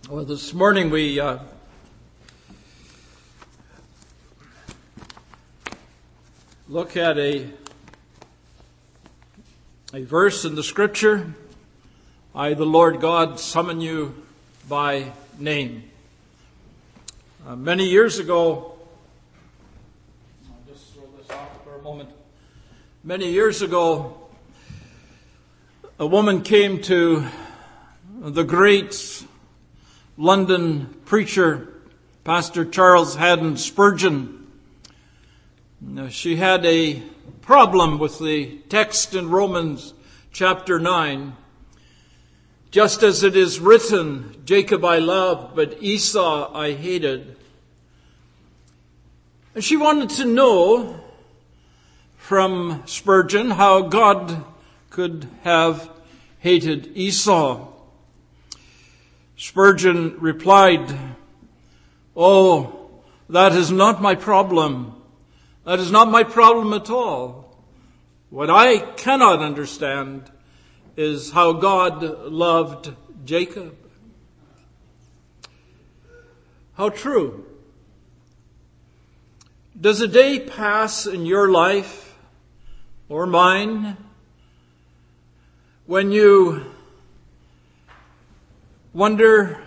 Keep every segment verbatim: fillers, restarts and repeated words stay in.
Well, this morning we uh, look at a a verse in the Scripture. I, the Lord God, summon you by name. Uh, many years ago, I'll just throw this off for a moment. Many years ago, a woman came to the great London preacher, Pastor Charles Haddon Spurgeon. She had a problem with the text in Romans chapter nine. Just as it is written, Jacob I loved, but Esau I hated. And she wanted to know from Spurgeon how God could have hated Esau. Spurgeon replied, "Oh, that is not my problem. That is not my problem at all. What I cannot understand is how God loved Jacob." How true. Does a day pass in your life or mine when you wonder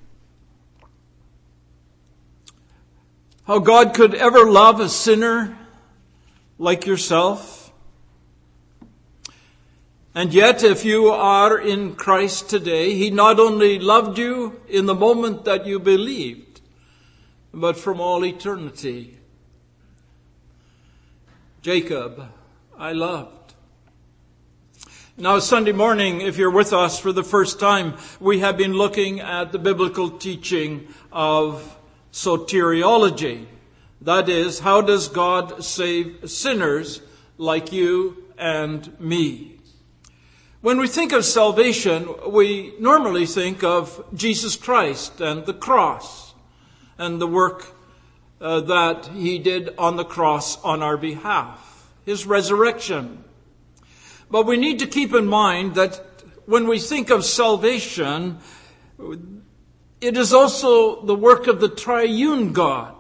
how God could ever love a sinner like yourself? And yet, if you are in Christ today, He not only loved you in the moment that you believed, but from all eternity. Jacob, I loved. Now, Sunday morning, if you're with us for the first time, we have been looking at the biblical teaching of soteriology. That is, how does God save sinners like you and me? When we think of salvation, we normally think of Jesus Christ and the cross and the work uh, that He did on the cross on our behalf, His resurrection. But we need to keep in mind that when we think of salvation, it is also the work of the triune God.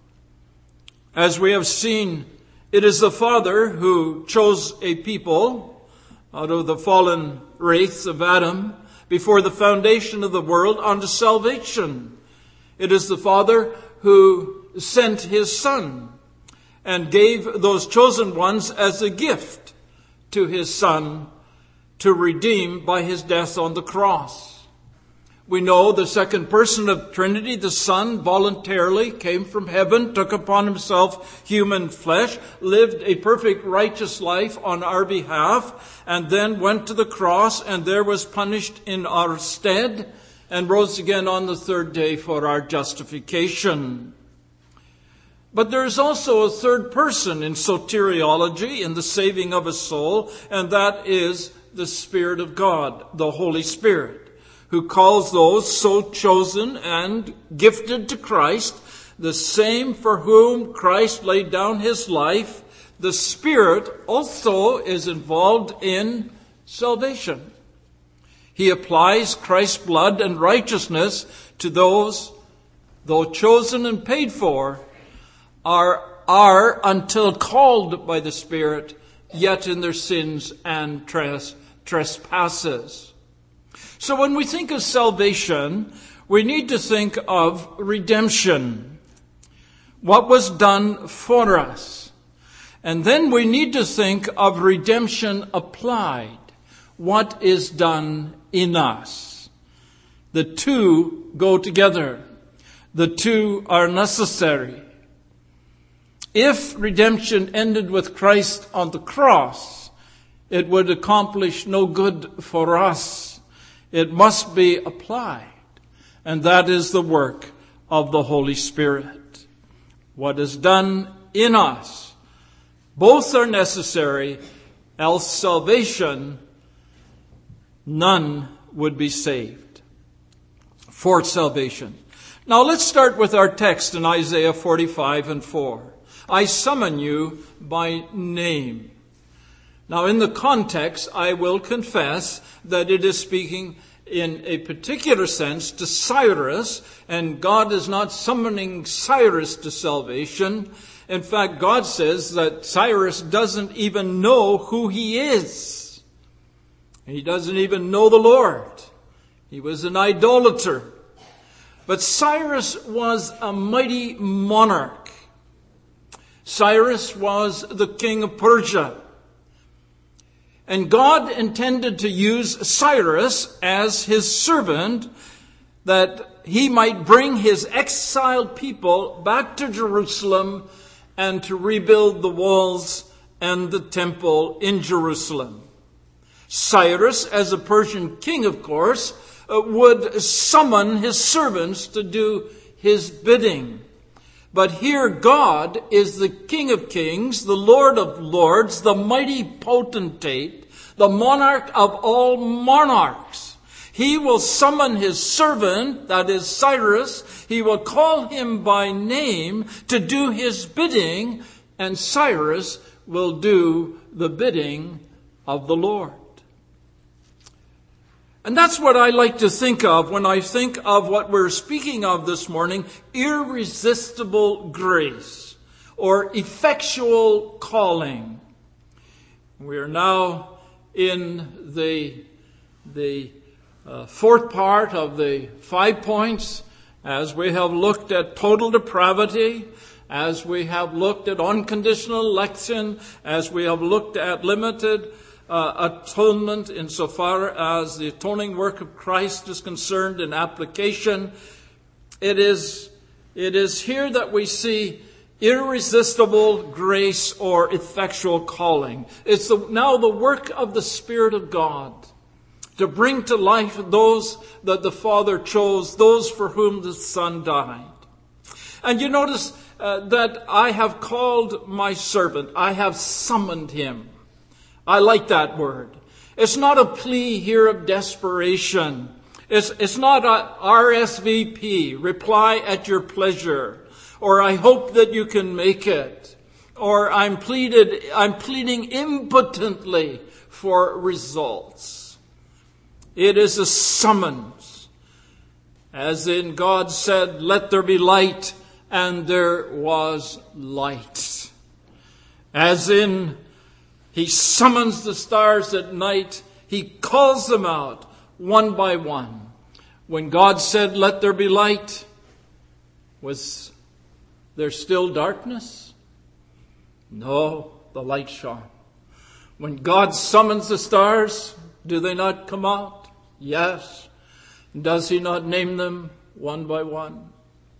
As we have seen, it is the Father who chose a people out of the fallen race of Adam before the foundation of the world unto salvation. It is the Father who sent His Son and gave those chosen ones as a gift to His Son to redeem by His death on the cross. We know the second person of Trinity, the Son, voluntarily came from heaven, took upon Himself human flesh, lived a perfect righteous life on our behalf, and then went to the cross and there was punished in our stead and rose again on the third day for our justification. But there is also a third person in soteriology, in the saving of a soul, and that is the Spirit of God, the Holy Spirit, who calls those so chosen and gifted to Christ, the same for whom Christ laid down His life. The Spirit also is involved in salvation. He applies Christ's blood and righteousness to those, though chosen and paid for, are, are until called by the Spirit, yet in their sins and tres, trespasses. So when we think of salvation, we need to think of redemption. What was done for us. And then we need to think of redemption applied. What is done in us. The two go together. The two are necessary. If redemption ended with Christ on the cross, it would accomplish no good for us. It must be applied. And that is the work of the Holy Spirit. What is done in us. Both are necessary, else salvation, none would be saved. For salvation. Now let's start with our text in Isaiah forty-five and four. I summon you by name. Now in the context, I will confess that it is speaking in a particular sense to Cyrus, and God is not summoning Cyrus to salvation. In fact, God says that Cyrus doesn't even know who he is. He doesn't even know the Lord. He was an idolater. But Cyrus was a mighty monarch. Cyrus was the king of Persia. And God intended to use Cyrus as his servant, that he might bring his exiled people back to Jerusalem and to rebuild the walls and the temple in Jerusalem. Cyrus, as a Persian king, of course, would summon his servants to do his bidding. But here God is the King of Kings, the Lord of Lords, the mighty potentate, the monarch of all monarchs. He will summon his servant, that is Cyrus. He will call him by name to do his bidding, and Cyrus will do the bidding of the Lord. And that's what I like to think of when I think of what we're speaking of this morning, irresistible grace or effectual calling. We are now in the, the uh, fourth part of the five points, as we have looked at total depravity, as we have looked at unconditional election, as we have looked at limited Uh, atonement insofar as the atoning work of Christ is concerned in application. It is, it is here that we see irresistible grace or effectual calling. It's the, now the work of the Spirit of God to bring to life those that the Father chose, those for whom the Son died. And you notice uh, that I have called my servant. I have summoned him. I like that word. It's not a plea here of desperation. It's, it's not a R S V P, reply at your pleasure, or I hope that you can make it, or I'm pleaded, I'm pleading impotently for results. It is a summons. As in God said, let there be light, and there was light. As in He summons the stars at night. He calls them out one by one. When God said, let there be light, was there still darkness? No, the light shone. When God summons the stars, do they not come out? Yes. Does he not name them one by one?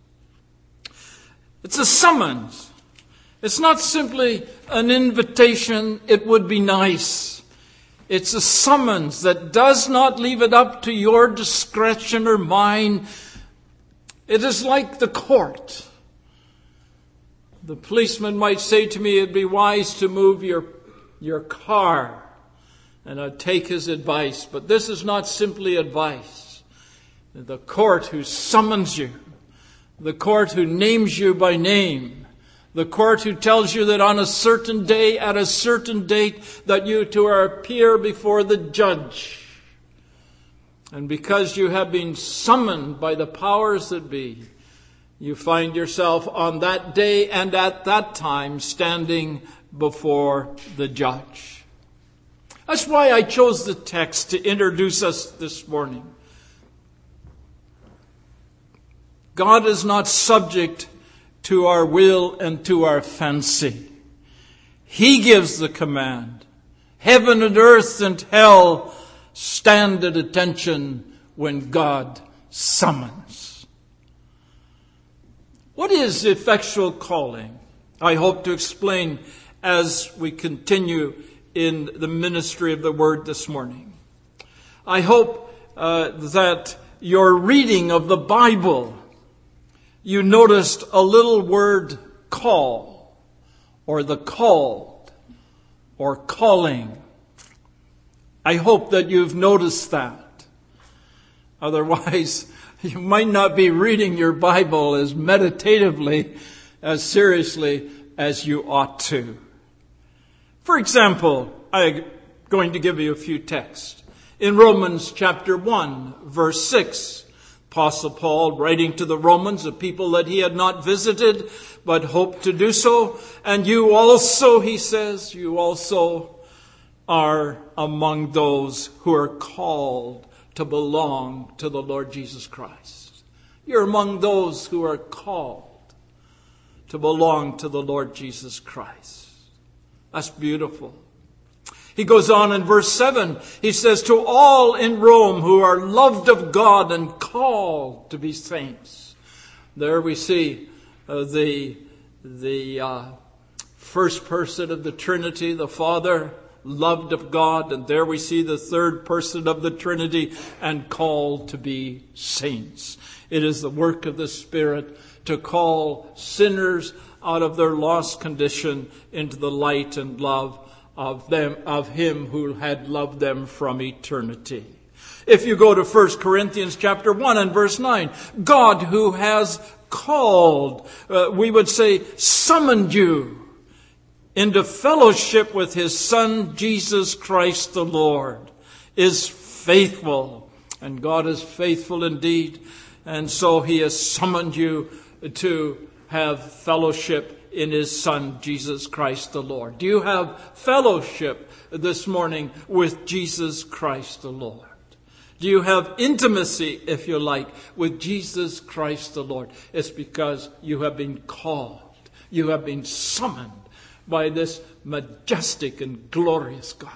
It's a summons. It's not simply an invitation, it would be nice. It's a summons that does not leave it up to your discretion or mine. It is like the court. The policeman might say to me, it'd be wise to move your, your car. And I'd take his advice. But this is not simply advice. The court who summons you. The court who names you by name. The court who tells you that on a certain day, at a certain date, that you to appear before the judge. And because you have been summoned by the powers that be, you find yourself on that day and at that time standing before the judge. That's why I chose the text to introduce us this morning. God is not subject to our will and to our fancy. He gives the command. Heaven and earth and hell stand at attention when God summons. What is effectual calling? I hope to explain as we continue in the ministry of the Word this morning. I hope uh, that your reading of the Bible, you noticed a little word call, or the called, or calling. I hope that you've noticed that. Otherwise, you might not be reading your Bible as meditatively, as seriously as you ought to. For example, I'm going to give you a few texts. In Romans chapter one, verse six, Apostle Paul, writing to the Romans, a people that he had not visited, but hoped to do so. And you also, he says, you also are among those who are called to belong to the Lord Jesus Christ. You're among those who are called to belong to the Lord Jesus Christ. That's beautiful. He goes on in verse seven. He says, to all in Rome who are loved of God and called to be saints. There we see uh, the, the uh, first person of the Trinity, the Father, loved of God. And there we see the third person of the Trinity and called to be saints. It is the work of the Spirit to call sinners out of their lost condition into the light and love of them, of Him who had loved them from eternity. If you go to First Corinthians chapter one and verse nine, God who has called, uh, we would say summoned you into fellowship with His Son, Jesus Christ the Lord, is faithful. And God is faithful indeed. And so He has summoned you to have fellowship in His Son, Jesus Christ the Lord. Do you have fellowship this morning with Jesus Christ the Lord? Do you have intimacy, if you like, with Jesus Christ the Lord? It's because you have been called. You have been summoned by this majestic and glorious God,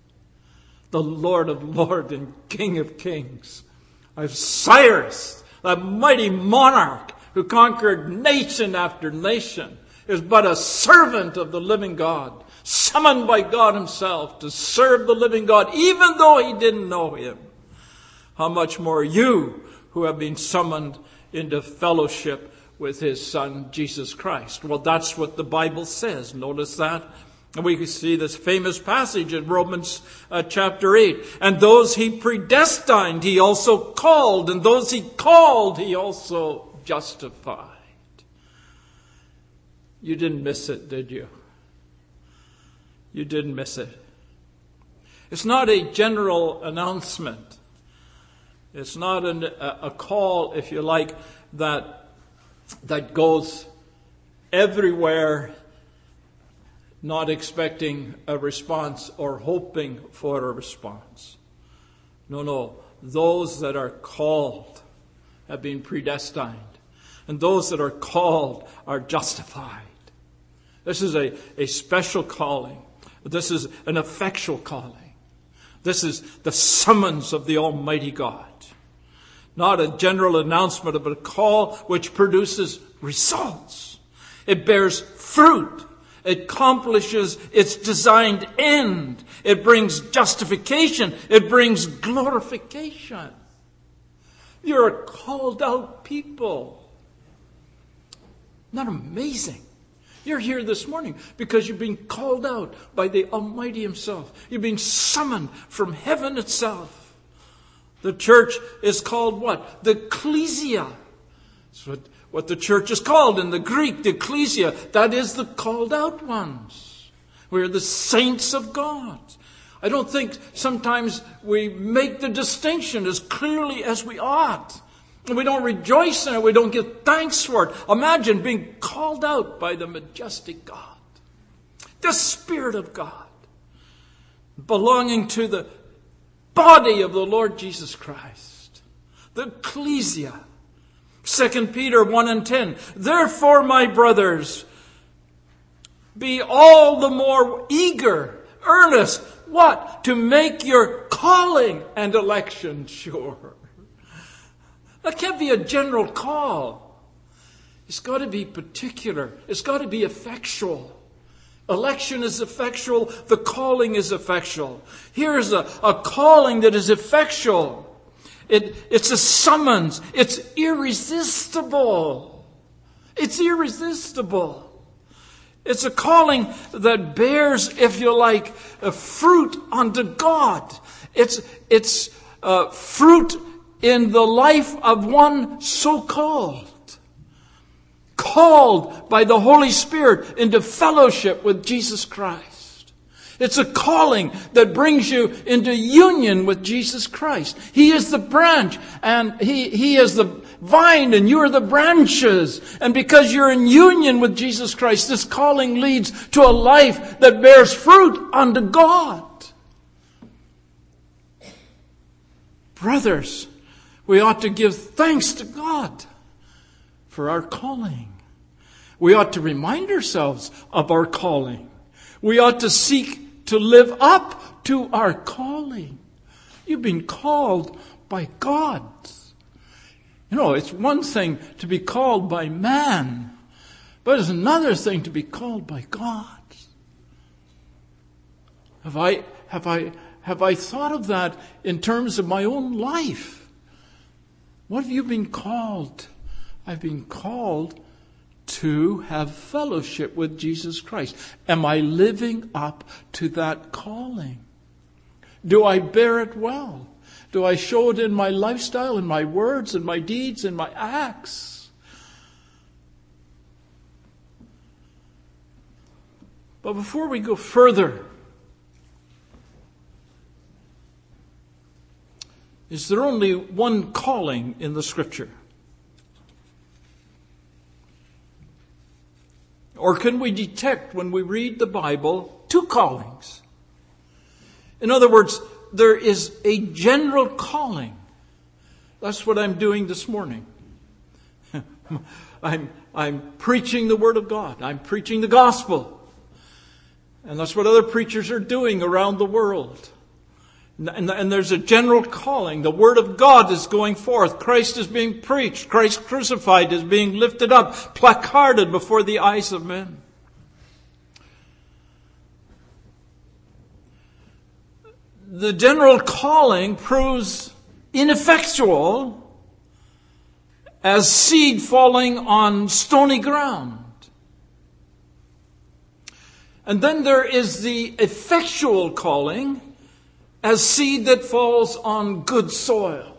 the Lord of lords and King of kings, of Cyrus, the mighty monarch who conquered nation after nation, is but a servant of the living God, summoned by God Himself to serve the living God, even though he didn't know Him. How much more you, who have been summoned into fellowship with His Son, Jesus Christ. Well, that's what the Bible says. Notice that. And we can see this famous passage in Romans uh, chapter eight. And those He predestined, He also called. And those He called, He also justified. You didn't miss it, did you? You didn't miss it. It's not a general announcement. It's not an, a, a call, if you like, that, that goes everywhere, not expecting a response or hoping for a response. No, no. Those that are called have been predestined. And those that are called are justified. This is a, a special calling. This is an effectual calling. This is the summons of the Almighty God. Not a general announcement, but a call which produces results. It bears fruit. It accomplishes its designed end. It brings justification. It brings glorification. You're a called out people. Not amazing? You're here this morning because you've been called out by the Almighty Himself. You've been summoned from heaven itself. The church is called what? The ecclesia. That's what, what the church is called in the Greek, the ecclesia. That is the called out ones. We're the saints of God. I don't think sometimes we make the distinction as clearly as we ought. And we don't rejoice in it. We don't give thanks for it. Imagine being called out by the majestic God, the Spirit of God, belonging to the body of the Lord Jesus Christ, the ecclesia. Second Peter one and ten. Therefore, my brothers, be all the more eager, earnest, what? To make your calling and election sure. That can't be a general call. It's got to be particular. It's got to be effectual. Election is effectual. The calling is effectual. Here's a, a calling that is effectual. It, it's a summons. It's irresistible. It's irresistible. It's a calling that bears, if you like, a fruit unto God. It's, it's uh, fruit in the life of one so called. Called by the Holy Spirit into fellowship with Jesus Christ. It's a calling that brings you into union with Jesus Christ. He is the branch, and He, He is the vine, and you are the branches. And because you're in union with Jesus Christ, this calling leads to a life that bears fruit unto God. Brothers, we ought to give thanks to God for our calling. We ought to remind ourselves of our calling. We ought to seek to live up to our calling. You've been called by God. You know, it's one thing to be called by man, but it's another thing to be called by God. Have I, have I, have I thought of that in terms of my own life? What have you been called? I've been called to have fellowship with Jesus Christ. Am I living up to that calling? Do I bear it well? Do I show it in my lifestyle, in my words, in my deeds, in my acts? But before we go further, is there only one calling in the Scripture? Or can we detect when we read the Bible two callings? In other words, there is a general calling. That's what I'm doing this morning. I'm, I'm preaching the Word of God. I'm preaching the gospel. And that's what other preachers are doing around the world. And, and there's a general calling. The Word of God is going forth. Christ is being preached. Christ crucified is being lifted up, placarded before the eyes of men. The general calling proves ineffectual as seed falling on stony ground. And then there is the effectual calling as seed that falls on good soil.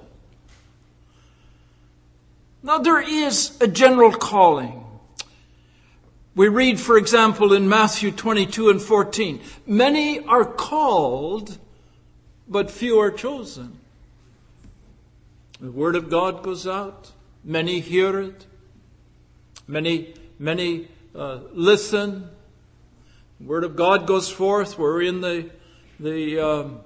Now there is a general calling. We read, for example, in Matthew twenty-two and fourteen, many are called, but few are chosen. The Word of God goes out. Many hear it. Many, many uh, listen. The Word of God goes forth. We're in the the um,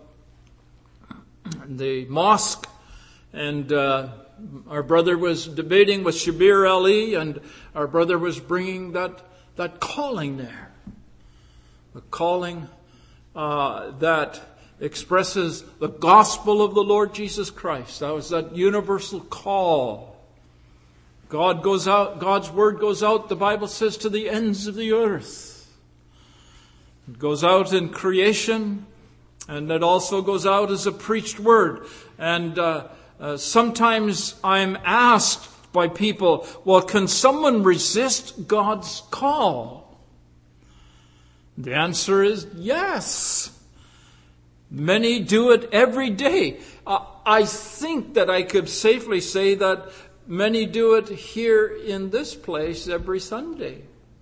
the mosque, and uh, our brother was debating with Shabir Ali, and our brother was bringing that that calling there, the calling uh, that expresses the gospel of the Lord Jesus Christ. That was that universal call. God goes out, God's word goes out, the Bible says, to the ends of the earth. It goes out in creation, and it also goes out as a preached word. And uh, uh, sometimes I'm asked by people, well, can someone resist God's call? The answer is yes. Many do it every day. Uh, I think that I could safely say that many do it here in this place every Sunday.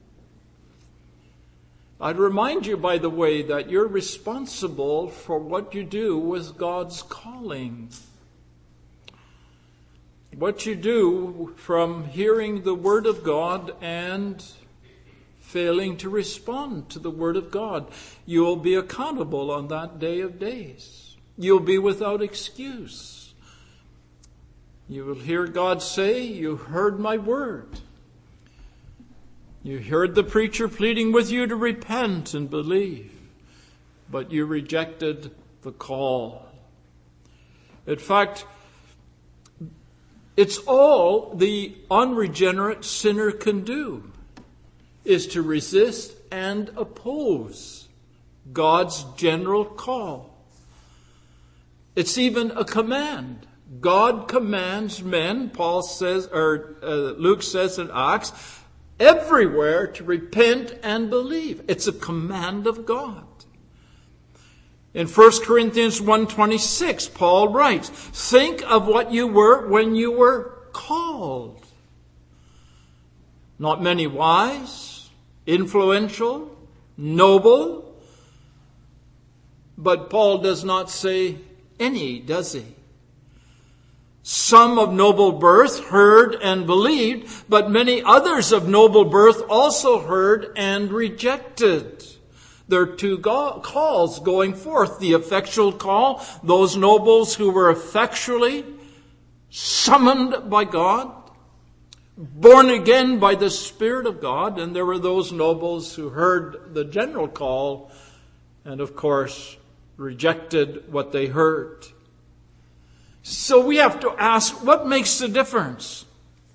I'd remind you, by the way, that you're responsible for what you do with God's calling. What you do from hearing the Word of God and failing to respond to the Word of God. You'll be accountable on that day of days. You'll be without excuse. You will hear God say, you heard my word. You heard the preacher pleading with you to repent and believe, but you rejected the call. In fact, it's all the unregenerate sinner can do, is to resist and oppose God's general call. It's even a command. God commands men, Paul says, or uh, Luke says in Acts, everywhere to repent and believe. It's a command of God. In First Corinthians one twenty-six, Paul writes, think of what you were when you were called. Not many wise, influential, noble, But Paul does not say any, does he? Some of noble birth heard and believed, but many others of noble birth also heard and rejected. There are two go- calls going forth. The effectual call, those nobles who were effectually summoned by God, born again by the Spirit of God, and there were those nobles who heard the general call and, of course, rejected what they heard. So we have to ask, what makes the difference?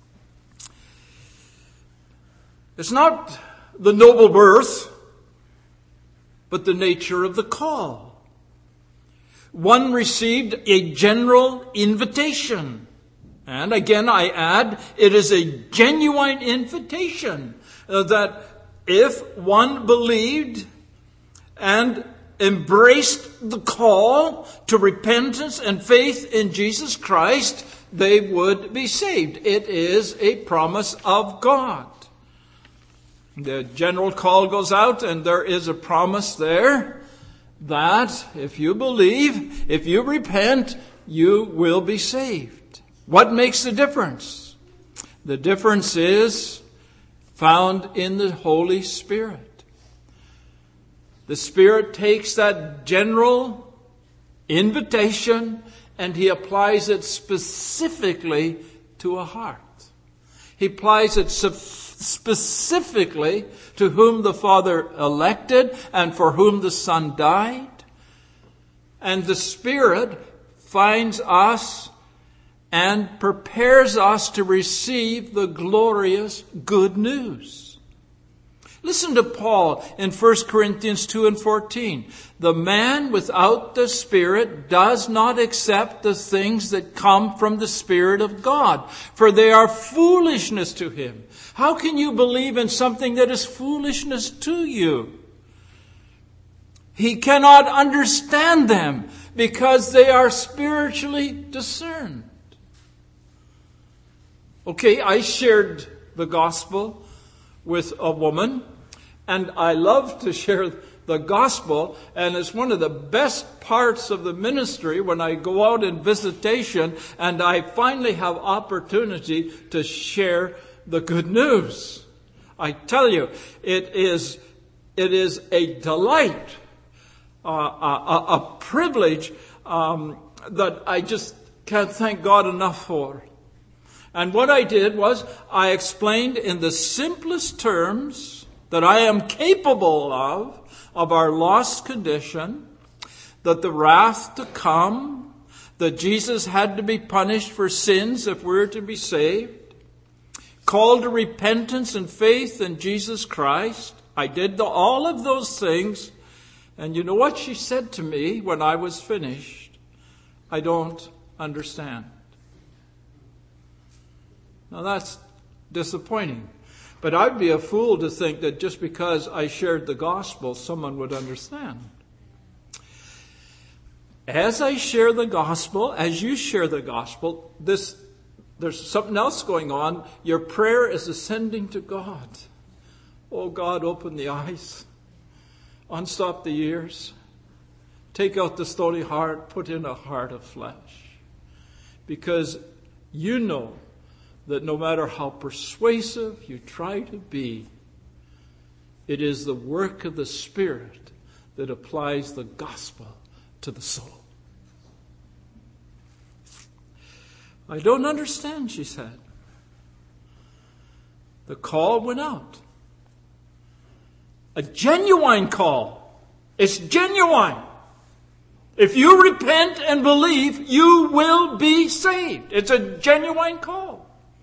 It's not the noble birth, but the nature of the call. One received a general invitation. And again, I add, it is a genuine invitation uh, that if one believed and embraced the call to repentance and faith in Jesus Christ, they would be saved. It is a promise of God. The general call goes out, and there is a promise there that if you believe, if you repent, you will be saved. What makes the difference? The difference is found in the Holy Spirit. The Spirit takes that general invitation and He applies it specifically to a heart. He applies it specifically to whom the Father elected and for whom the Son died. And the Spirit finds us and prepares us to receive the glorious good news. Listen to Paul in First Corinthians two and fourteen. The man without the Spirit does not accept the things that come from the Spirit of God, for they are foolishness to him. How can you believe in something that is foolishness to you? He cannot understand them because they are spiritually discerned. Okay, I shared the gospel with a woman, and I love to share the gospel, and it's one of the best parts of the ministry when I go out in visitation and I finally have opportunity to share the good news. I tell you, it is it is a delight, uh, a, a privilege um, that I just can't thank God enough for. And what I did was I explained in the simplest terms that I am capable of, of our lost condition, that the wrath to come, that Jesus had to be punished for sins if we were to be saved, called to repentance and faith in Jesus Christ. I did the, all of those things. And you know what she said to me when I was finished? I don't understand. Now that's disappointing. But I'd be a fool to think that just because I shared the gospel, someone would understand. As I share the gospel, as you share the gospel, this there's something else going on. Your prayer is ascending to God. Oh God, open the eyes. Unstop the ears. Take out the stony heart. Put in a heart of flesh. Because you know that no matter how persuasive you try to be, it is the work of the Spirit that applies the gospel to the soul. I don't understand, she said. The call went out. A genuine call. It's genuine. If you repent and believe, you will be saved. It's a genuine call.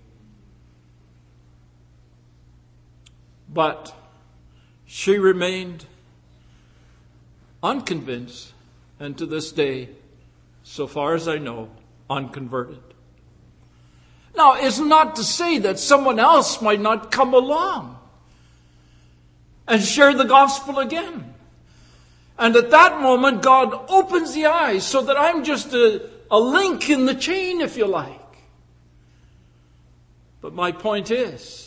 But she remained unconvinced, and to this day, so far as I know, unconverted. Now, it's not to say that someone else might not come along and share the gospel again. And at that moment, God opens the eyes so that I'm just a, a link in the chain, if you like. But my point is,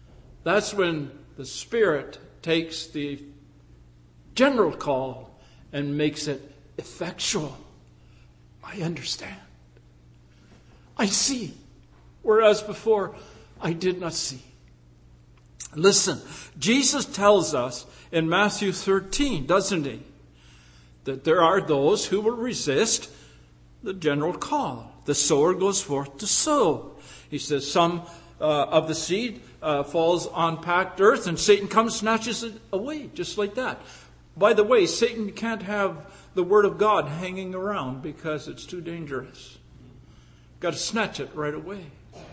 that's when the Spirit takes the general call and makes it effectual. I understand. I see. Whereas before, I did not see. Listen, Jesus tells us in Matthew thirteen, doesn't he? That there are those who will resist the general call. The sower goes forth to sow. He says some uh, of the seed uh, falls on packed earth and Satan comes, snatches it away, just like that. By the way, Satan can't have the word of God hanging around because it's too dangerous. Got to snatch it right away.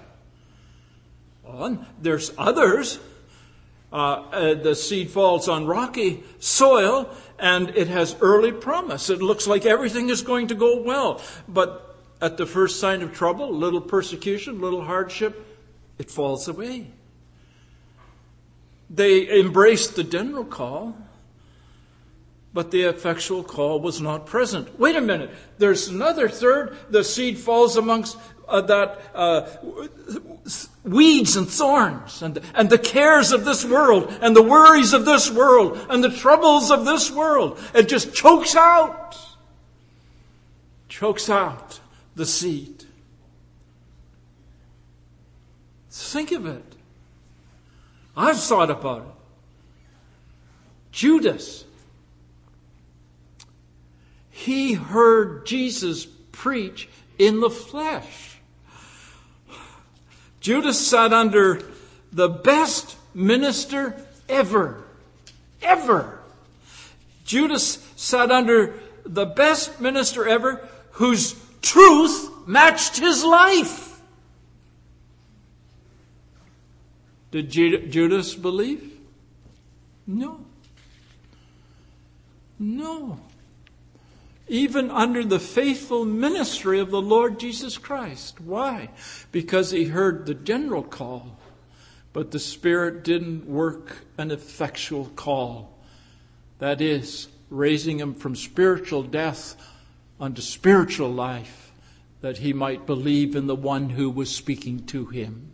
Well, and there's others. Uh, uh, the seed falls on rocky soil and it has early promise. It looks like everything is going to go well. But at the first sign of trouble, a little persecution, a little hardship, it falls away. They embraced the general call, but the effectual call was not present. Wait a minute. There's another third. The seed falls amongst uh, that uh, weeds and thorns and, and the cares of this world and the worries of this world and the troubles of this world. It just chokes out. Chokes out the seed. Think of it. I've thought about it. Judas. He heard Jesus preach in the flesh. Judas sat under the best minister ever. Ever. Judas sat under the best minister ever whose truth matched his life. Did Judas believe? No. No. Even under the faithful ministry of the Lord Jesus Christ. Why? Because he heard the general call, but the Spirit didn't work an effectual call. That is, raising him from spiritual death unto spiritual life, that he might believe in the one who was speaking to him.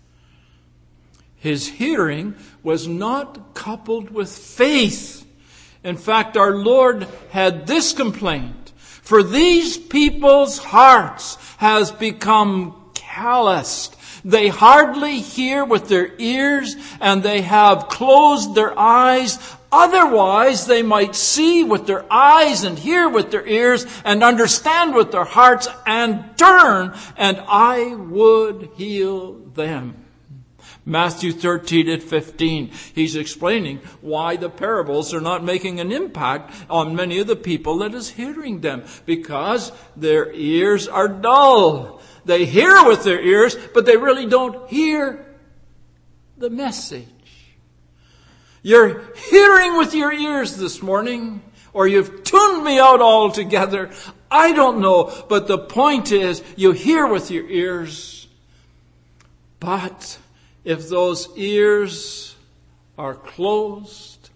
His hearing was not coupled with faith. In fact, our Lord had this complaint. For these people's hearts has become calloused. They hardly hear with their ears, and they have closed their eyes. Otherwise, they might see with their eyes and hear with their ears and understand with their hearts and turn, and I would heal them. Matthew thirteen and fifteen, he's explaining why the parables are not making an impact on many of the people that is hearing them. Because their ears are dull. They hear with their ears, but they really don't hear the message. You're hearing with your ears this morning, or you've tuned me out altogether. I don't know, but the point is, you hear with your ears, but if those ears are closed,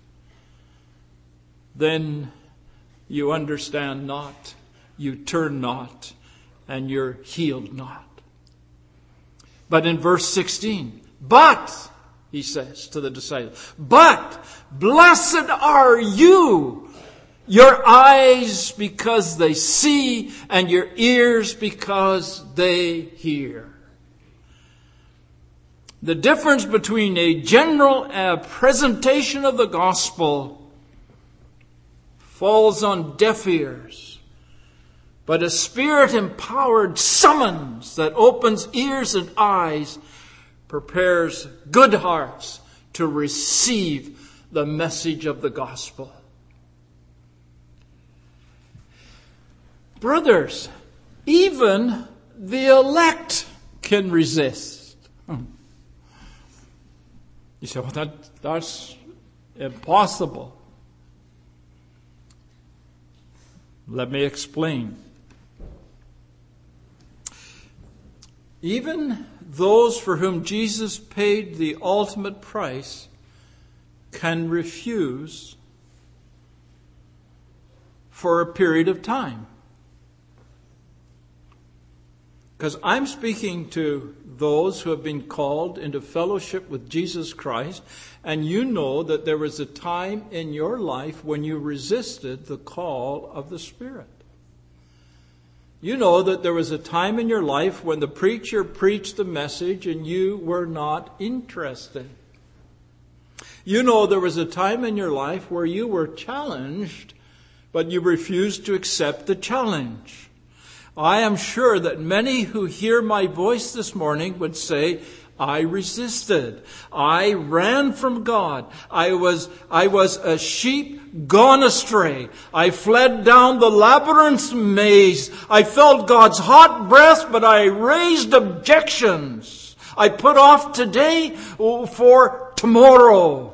then you understand not, you turn not, and you're healed not. But in verse sixteen, but, he says to the disciples, but blessed are you, your eyes because they see, and your ears because they hear. The difference between a general uh, presentation of the gospel falls on deaf ears, but a Spirit-empowered summons that opens ears and eyes prepares good hearts to receive the message of the gospel. Brothers, even the elect can resist. You say, well, that, that's impossible. Let me explain. Even those for whom Jesus paid the ultimate price can refuse for a period of time. Because I'm speaking to those who have been called into fellowship with Jesus Christ, and you know that there was a time in your life when you resisted the call of the Spirit. You know that there was a time in your life when the preacher preached the message and you were not interested. You know there was a time in your life where you were challenged, but you refused to accept the challenge. I am sure that many who hear my voice this morning would say, I resisted. I ran from God. I was, I was a sheep gone astray. I fled down the labyrinth's maze. I felt God's hot breath, but I raised objections. I put off today for tomorrow.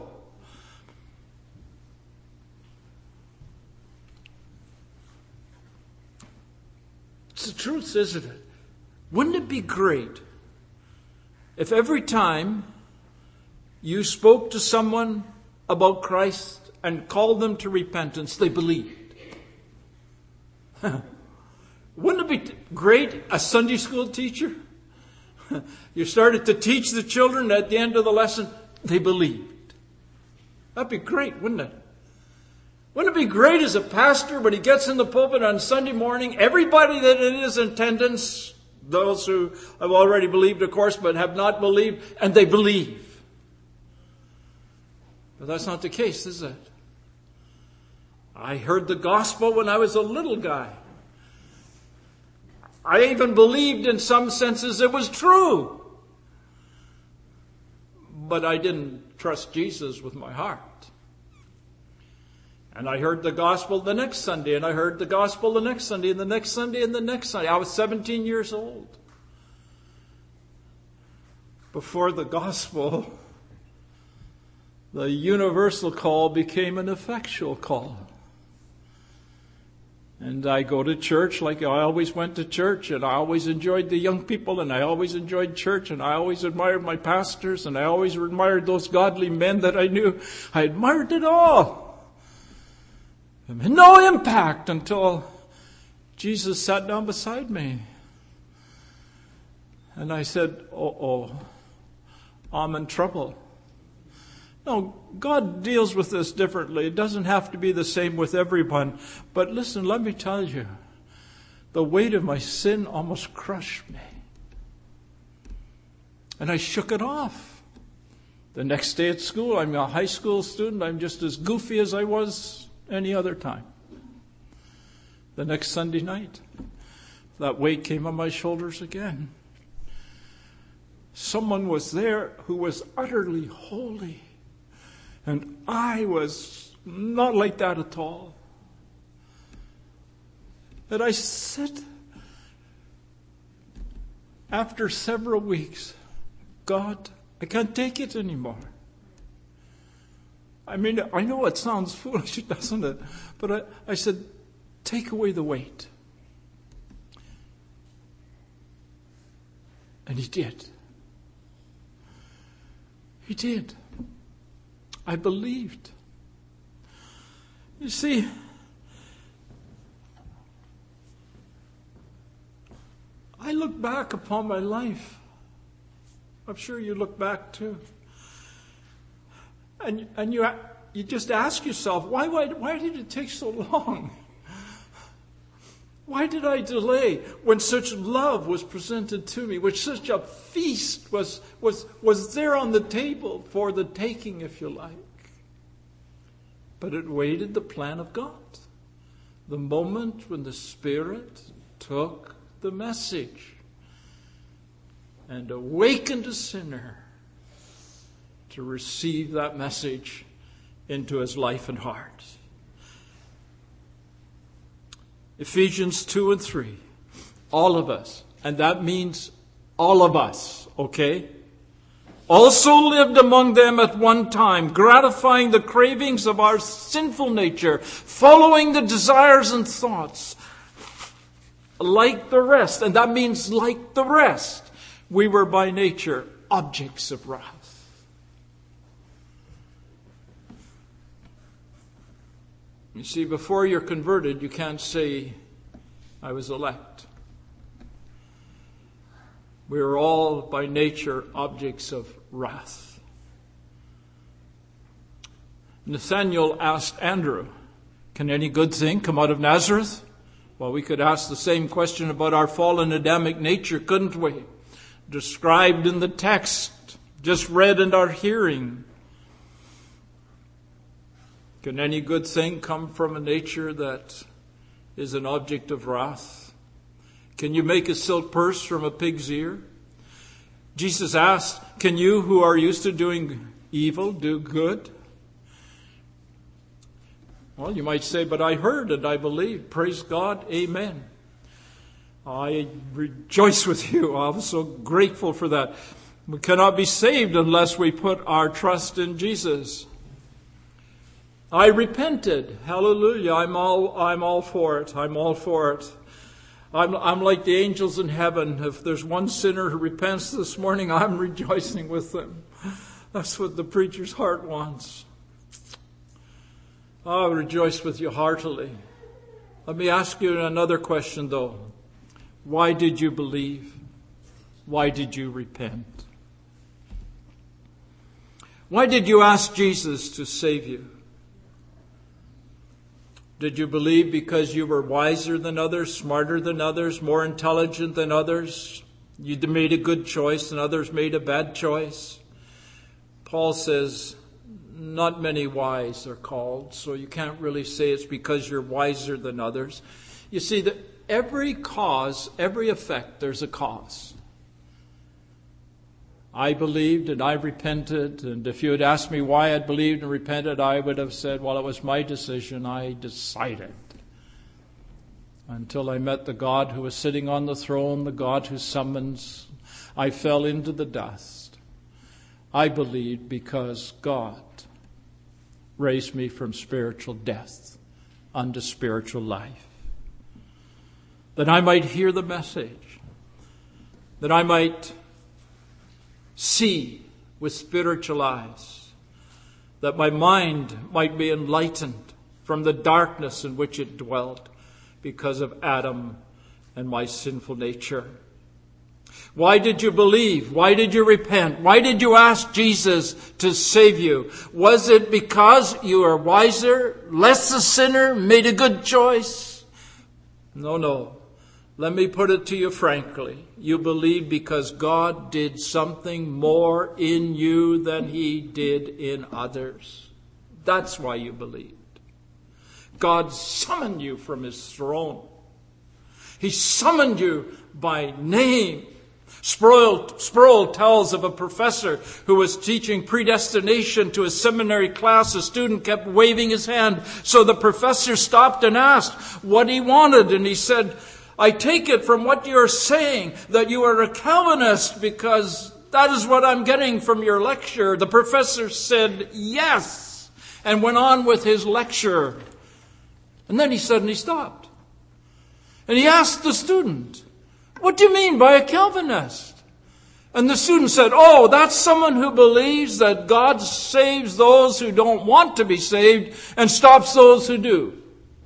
It's the truth, isn't it? Wouldn't it be great if every time you spoke to someone about Christ and called them to repentance, they believed? Wouldn't it be great, a Sunday school teacher? You started to teach the children, at the end of the lesson, they believed. That'd be great, wouldn't it? Wouldn't it be great as a pastor when he gets in the pulpit on Sunday morning, everybody that is in attendance, those who have already believed, of course, but have not believed, and they believe. But that's not the case, is it? I heard the gospel when I was a little guy. I even believed in some senses it was true. But I didn't trust Jesus with my heart. And I heard the gospel the next Sunday, and I heard the gospel the next Sunday, and the next Sunday, and the next Sunday. I was seventeen years old. Before the gospel, the universal call became an effectual call. And I go to church like I always went to church, and I always enjoyed the young people, and I always enjoyed church, and I always admired my pastors, and I always admired those godly men that I knew. I admired it all. It had no impact until Jesus sat down beside me. And I said, uh-oh, I'm in trouble. No, God deals with this differently. It doesn't have to be the same with everyone. But listen, let me tell you, the weight of my sin almost crushed me. And I shook it off. The next day at school, I'm a high school student. I'm just as goofy as I was any other time. The next Sunday night, that weight came on my shoulders again. Someone was there who was utterly holy. And I was not like that at all. And I said, after several weeks, God, I can't take it anymore. I mean, I know it sounds foolish, doesn't it? But I, I said, take away the weight. And he did. He did. I believed. You see, I look back upon my life. I'm sure you look back too. And and you you just ask yourself, why, why why did it take so long? Why did I delay when such love was presented to me, when such a feast was was was there on the table for the taking, if you like? But it waited the plan of God. The moment when the Spirit took the message and awakened a sinner to receive that message into his life and heart. Ephesians two and three. All of us. And that means all of us. Okay? Also lived among them at one time, gratifying the cravings of our sinful nature, following the desires and thoughts. Like the rest. And that means like the rest. We were by nature objects of wrath. You see, before you're converted, you can't say, I was elect. We are all by nature objects of wrath. Nathanael asked Andrew, can any good thing come out of Nazareth? Well, we could ask the same question about our fallen Adamic nature, couldn't we? Described in the text, just read in our hearing. Can any good thing come from a nature that is an object of wrath? Can you make a silk purse from a pig's ear? Jesus asked, can you who are used to doing evil do good? Well, you might say, but I heard and I believe. Praise God. Amen. I rejoice with you. I'm so grateful for that. We cannot be saved unless we put our trust in Jesus. I repented. Hallelujah. I'm all, I'm all for it. I'm all for it. I'm, I'm like the angels in heaven. If there's one sinner who repents this morning, I'm rejoicing with them. That's what the preacher's heart wants. I rejoice with you heartily. Let me ask you another question, though. Why did you believe? Why did you repent? Why did you ask Jesus to save you? Did you believe because you were wiser than others, smarter than others, more intelligent than others? You made a good choice and others made a bad choice? Paul says, not many wise are called, so you can't really say it's because you're wiser than others. You see, that every cause, every effect, there's a cause. I believed and I repented, and if you had asked me why I believed and repented, I would have said, well, it was my decision. I decided. Until I met the God who was sitting on the throne, the God who summons, I fell into the dust. I believed because God raised me from spiritual death unto spiritual life. That I might hear the message. That I might see with spiritual eyes. That my mind might be enlightened from the darkness in which it dwelt because of Adam and my sinful nature. Why did you believe? Why did you repent? Why did you ask Jesus to save you? Was it because you are wiser, less a sinner, made a good choice? No, no. Let me put it to you frankly. You believe because God did something more in you than He did in others. That's why you believed. God summoned you from His throne. He summoned you by name. Sproul, Sproul tells of a professor who was teaching predestination to a seminary class. A student kept waving his hand. So the professor stopped and asked what he wanted. And he said, I take it from what you're saying that you are a Calvinist because that is what I'm getting from your lecture. The professor said, yes, and went on with his lecture. And then he suddenly stopped. And he asked the student, what do you mean by a Calvinist? And the student said, oh, that's someone who believes that God saves those who don't want to be saved and stops those who do.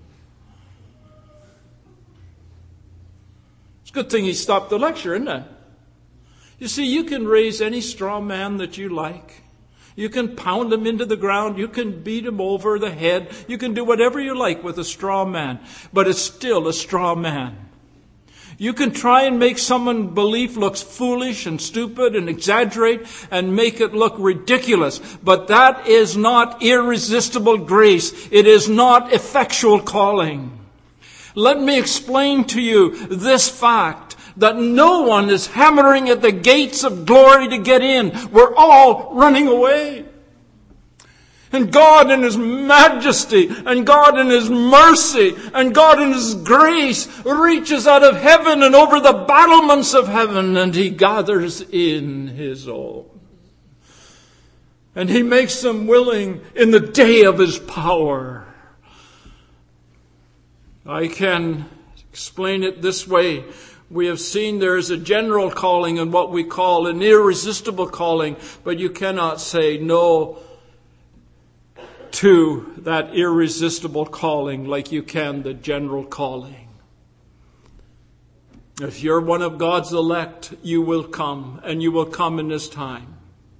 It's a good thing he stopped the lecture, isn't it? You see, you can raise any straw man that you like. You can pound him into the ground. You can beat him over the head. You can do whatever you like with a straw man. But it's still a straw man. You can try and make someone's belief look foolish and stupid and exaggerate and make it look ridiculous. But that is not irresistible grace. It is not effectual calling. Let me explain to you this fact, that no one is hammering at the gates of glory to get in. We're all running away. And God in His majesty, and God in His mercy, and God in His grace reaches out of heaven and over the battlements of heaven, and He gathers in His own. And He makes them willing in the day of His power. I can explain it this way. We have seen there is a general calling and what we call an irresistible calling, but you cannot say no to that irresistible calling like you can the general calling. If you're one of God's elect, you will come, and you will come in this time.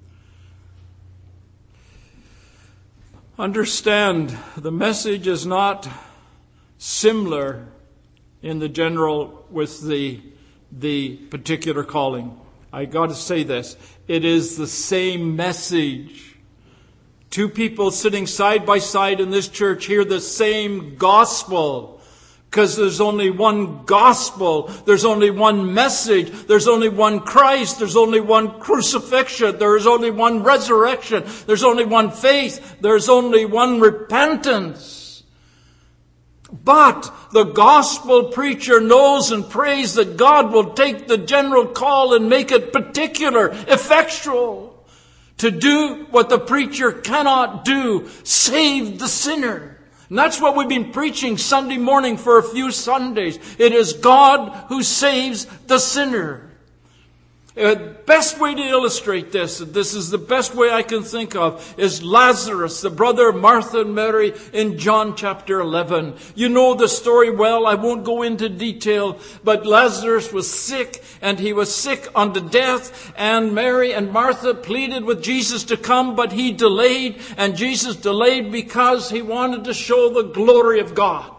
Understand, the message is not similar in the general with the, the particular calling. I got to say this. It is the same message. Two people sitting side by side in this church hear the same gospel. Because there's only one gospel. There's only one message. There's only one Christ. There's only one crucifixion. There is only one resurrection. There's only one faith. There's only one repentance. But the gospel preacher knows and prays that God will take the general call and make it particular, effectual, to do what the preacher cannot do, save the sinner. And that's what we've been preaching Sunday morning for a few Sundays. It is God who saves the sinner. The best way to illustrate this, and this is the best way I can think of, is Lazarus, the brother of Martha and Mary, in John chapter eleven. You know the story well. I won't go into detail, but Lazarus was sick, and he was sick unto death, and Mary and Martha pleaded with Jesus to come, but he delayed, and Jesus delayed because he wanted to show the glory of God.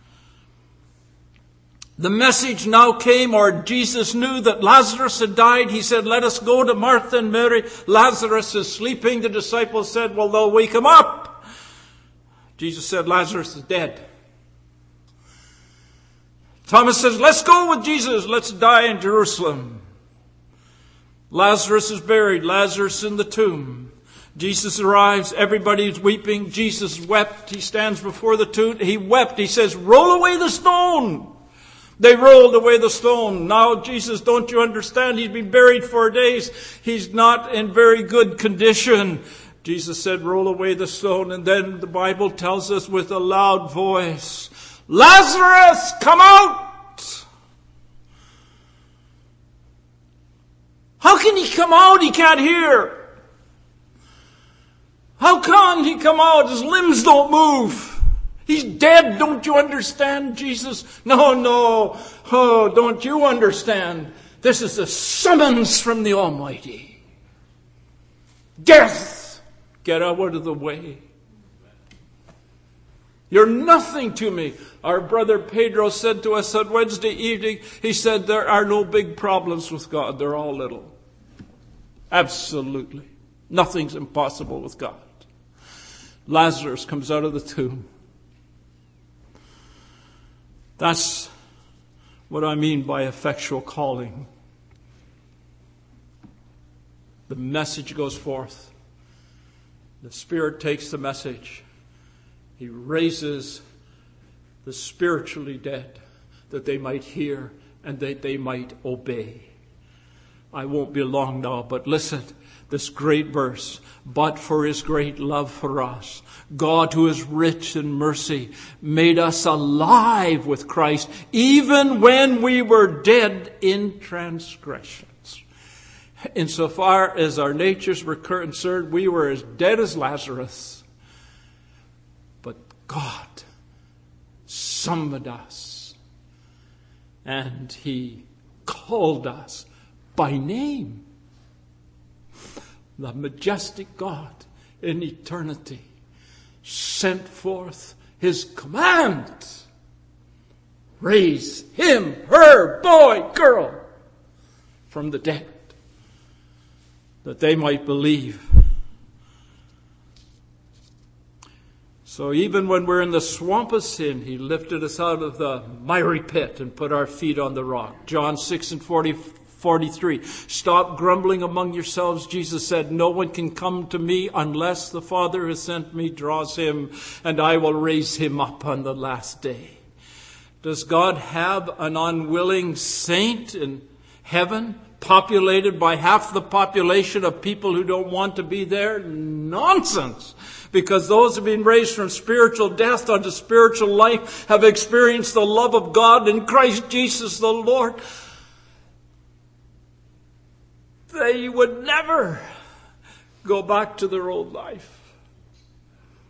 The message now came, or Jesus knew that Lazarus had died. He said, let us go to Martha and Mary. Lazarus is sleeping. The disciples said, well, they'll wake him up. Jesus said, Lazarus is dead. Thomas says, let's go with Jesus. Let's die in Jerusalem. Lazarus is buried. Lazarus in the tomb. Jesus arrives. Everybody's weeping. Jesus wept. He stands before the tomb. He wept. He says, roll away the stone. They rolled away the stone. Now, Jesus, don't you understand? He's been buried four days. He's not in very good condition. Jesus said, roll away the stone. And then the Bible tells us with a loud voice, Lazarus, come out! How can he come out? He can't hear. How can he come out? His limbs don't move. He's dead, don't you understand, Jesus? No, no. Oh, don't you understand? This is a summons from the Almighty. Death, get out of the way. You're nothing to me. Our brother Pedro said to us on Wednesday evening, he said, there are no big problems with God. They're all little. Absolutely. Nothing's impossible with God. Lazarus comes out of the tomb. That's what I mean by effectual calling. The message goes forth. The Spirit takes the message. He raises the spiritually dead that they might hear and that they might obey. I won't be long now, but listen, this great verse. But for his great love for us, God, who is rich in mercy, made us alive with Christ, even when we were dead in transgressions. Insofar as our natures were concerned, we were as dead as Lazarus. But God summoned us, and he called us by name. The majestic God in eternity sent forth his command. Raise him, her, boy, girl from the dead, that they might believe. So even when we're in the swamp of sin, he lifted us out of the miry pit and put our feet on the rock. John six and forty. forty-three. Stop grumbling among yourselves. Jesus said, no one can come to me unless the Father who sent me draws him, and I will raise him up on the last day. Does God have an unwilling saint in heaven, populated by half the population of people who don't want to be there? Nonsense! Because those who have been raised from spiritual death unto spiritual life have experienced the love of God in Christ Jesus the Lord. They would never go back to their old life.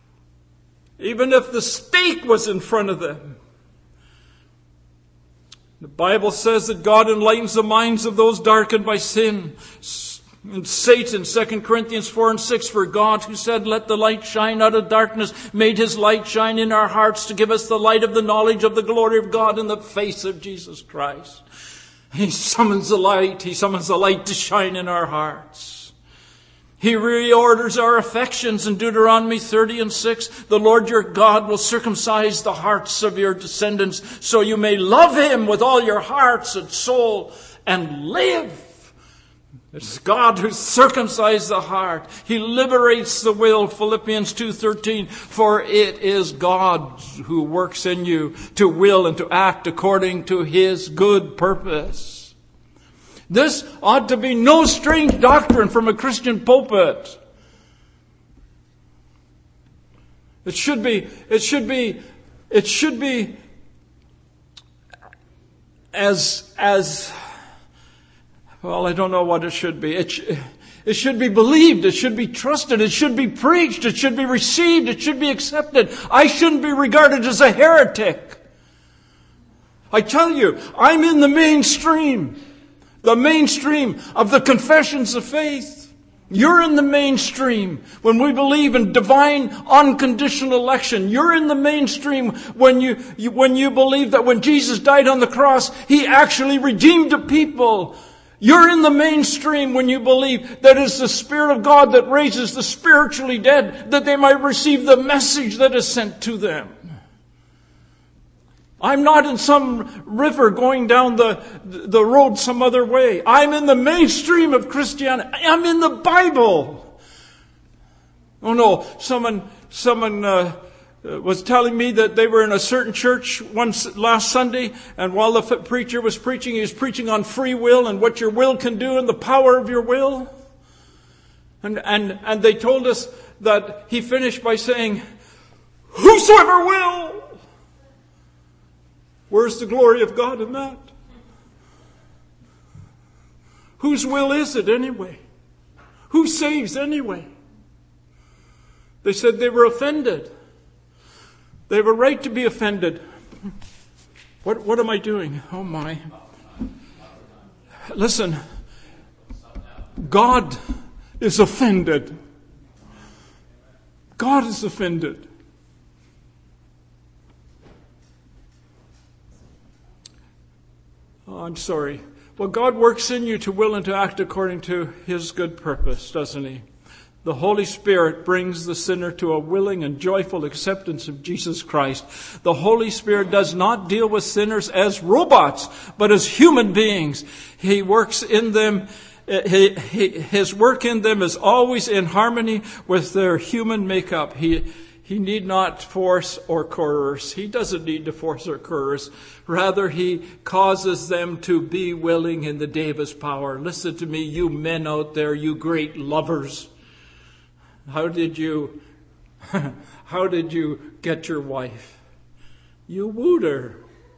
Even if the stake was in front of them. The Bible says that God enlightens the minds of those darkened by sin. And Satan, Second Corinthians four and six, for God who said, let the light shine out of darkness, made his light shine in our hearts to give us the light of the knowledge of the glory of God in the face of Jesus Christ. He summons the light. He summons the light to shine in our hearts. He reorders our affections in Deuteronomy thirty and six. The Lord your God will circumcise the hearts of your descendants so you may love him with all your hearts and soul and live. It's God who circumcises the heart. He liberates the will. Philippians two thirteen. For it is God who works in you to will and to act according to his good purpose. This ought to be no strange doctrine from a Christian pulpit. It should be, it should be, it should be as, as, well, I don't know what it should be. It, sh- it should be believed. It should be trusted. It should be preached. It should be received. It should be accepted. I shouldn't be regarded as a heretic. I tell you, I'm in the mainstream. The mainstream of the confessions of faith. You're in the mainstream when we believe in divine unconditional election. You're in the mainstream when you, you when you believe that when Jesus died on the cross, he actually redeemed a people. You're in the mainstream when you believe that it's the Spirit of God that raises the spiritually dead, that they might receive the message that is sent to them. I'm not in some river going down the, the road some other way. I'm in the mainstream of Christianity. I'm in the Bible. Oh no, someone, someone, uh, was telling me that they were in a certain church one last Sunday, and while the preacher was preaching, he was preaching on free will and what your will can do and the power of your will. And, and, and they told us that he finished by saying, whosoever will. Where's the glory of God in that? Whose will is it anyway? Who saves anyway? They said they were offended. They have a right to be offended. What, what am I doing? Oh my. Listen, God is offended. God is offended. Oh, I'm sorry. Well, God works in you to will and to act according to his good purpose, doesn't he? The Holy Spirit brings the sinner to a willing and joyful acceptance of Jesus Christ. The Holy Spirit does not deal with sinners as robots, but as human beings. He works in them. He, he, his work in them is always in harmony with their human makeup. He He need not force or coerce. He doesn't need to force or coerce. Rather, he causes them to be willing in the day of his power. Listen to me, you men out there, you great lovers. How did you, how did you get your wife? You wooed her.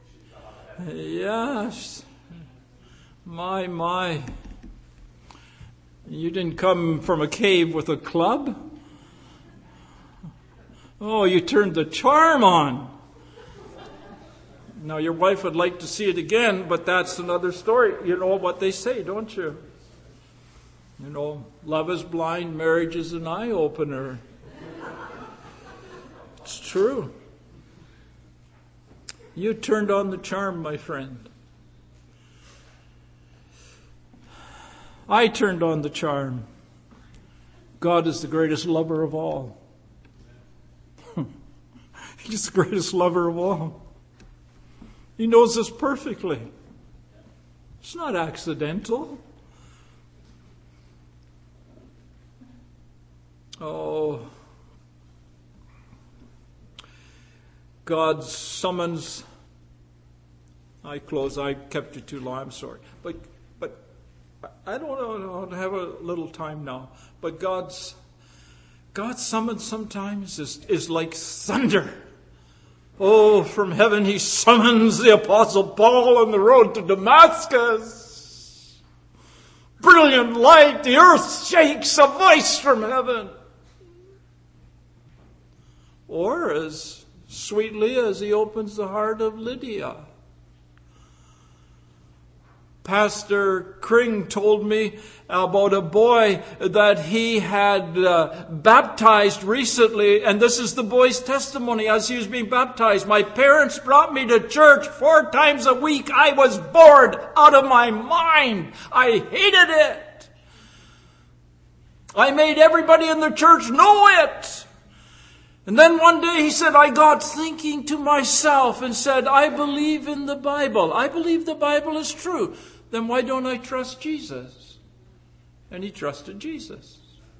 Yes. My, my. You didn't come from a cave with a club? Oh, you turned the charm on. Now, your wife would like to see it again, but that's another story. You know what they say, don't you? You know, love is blind, marriage is an eye-opener. It's true. You turned on the charm, my friend. I turned on the charm. God is the greatest lover of all. He's the greatest lover of all. He knows us perfectly. It's not accidental. Oh, God summons. I close. I kept you too long. I'm sorry. But but I don't know. I have a little time now. But God's God's summons sometimes is, is like thunder. Oh, from heaven he summons the Apostle Paul on the road to Damascus. Brilliant light, the earth shakes, a voice from heaven. Or as sweetly as he opens the heart of Lydia. Pastor Kring told me about a boy that he had uh, baptized recently, and this is the boy's testimony as he was being baptized. My parents brought me to church four times a week. I was bored out of my mind. I hated it. I made everybody in the church know it. And then one day he said, I got thinking to myself and said, I believe in the Bible. I believe the Bible is true. Then why don't I trust Jesus? And he trusted Jesus.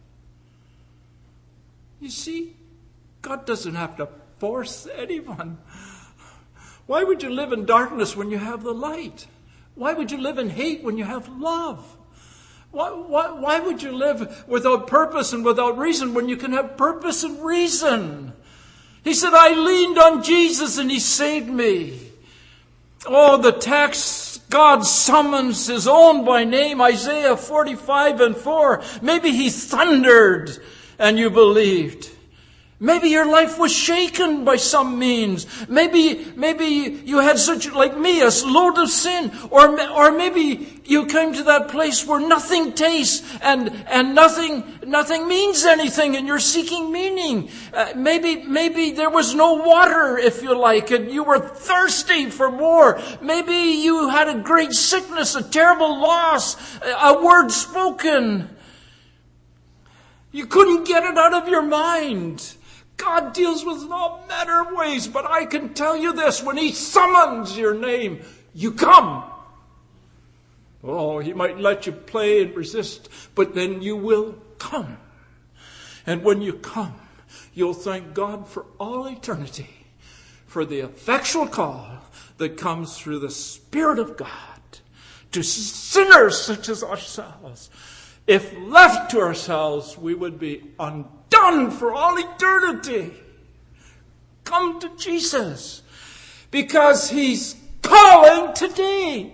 You see, God doesn't have to force anyone. Why would you live in darkness when you have the light? Why would you live in hate when you have love? Why, why, why would you live without purpose and without reason when you can have purpose and reason? He said, I leaned on Jesus and he saved me. Oh, the text, God summons his own by name, Isaiah forty-five and four. Maybe he thundered and you believed. Maybe your life was shaken by some means. Maybe, maybe you had such, like me, a load of sin. Or, or maybe you came to that place where nothing tastes and, and nothing, nothing means anything and you're seeking meaning. Uh, maybe, maybe there was no water, if you like, and you were thirsty for more. Maybe you had a great sickness, a terrible loss, a word spoken. You couldn't get it out of your mind. God deals with all manner of ways, but I can tell you this, when he summons your name, you come. Oh, he might let you play and resist, but then you will come. And when you come, you'll thank God for all eternity, for the effectual call that comes through the Spirit of God to sinners such as ourselves. If left to ourselves, we would be undone for all eternity. Come to Jesus, because he's calling today.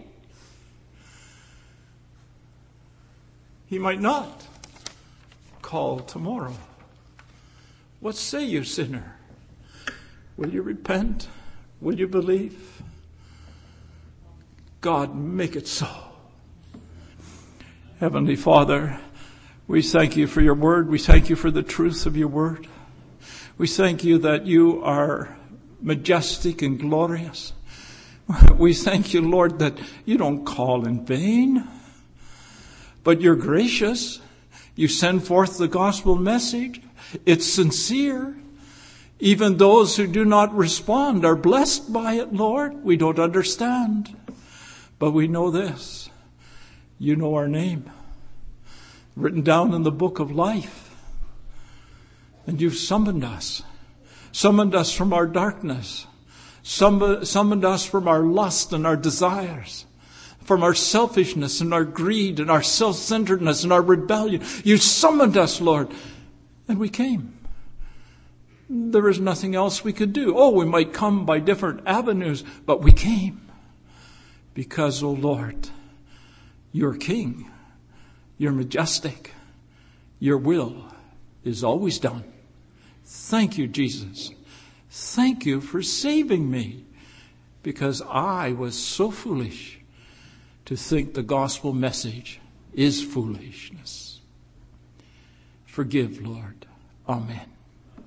He might not call tomorrow. What say you, sinner? Will you repent? Will you believe? God, make it so. Heavenly Father, we thank you for your word. We thank you for the truth of your word. We thank you that you are majestic and glorious. We thank you, Lord, that you don't call in vain, but you're gracious. You send forth the gospel message. It's sincere. Even those who do not respond are blessed by it, Lord. We don't understand, but we know this. You know our name, written down in the book of life. And you've summoned us, summoned us from our darkness, summoned us from our lust and our desires, from our selfishness and our greed and our self-centeredness and our rebellion. You summoned us, Lord, and we came. There is nothing else we could do. Oh, we might come by different avenues, but we came because, oh Lord, you're king. You're majestic. Your will is always done. Thank you, Jesus. Thank you for saving me, because I was so foolish to think the gospel message is foolishness. Forgive, Lord. Amen.